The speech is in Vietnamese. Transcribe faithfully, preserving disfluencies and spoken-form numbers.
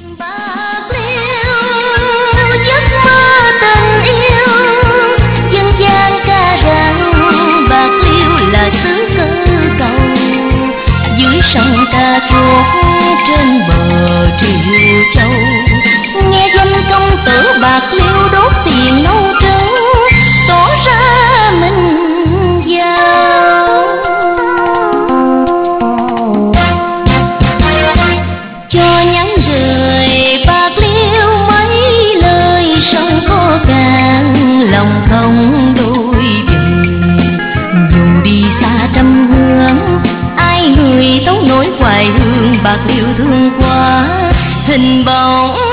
Bạc Liêu giấc mơ tình yêu, dân gian ca rằng Bạc Liêu là xứ cơ cầu. Dưới sông ca chốt trên bờ Triều Châu, nghe danh công tử Bạc Liêu đốt tiền nâu trắng, tỏ ra mình giàu. Cho nhắn gửi Bạc Liêu mấy lời sông có cạn, lòng không đôi bờ. Dù đi xa trăm hướng, ai người tấu nỗi hoài hương, Bạc Liêu thương quá hình bóng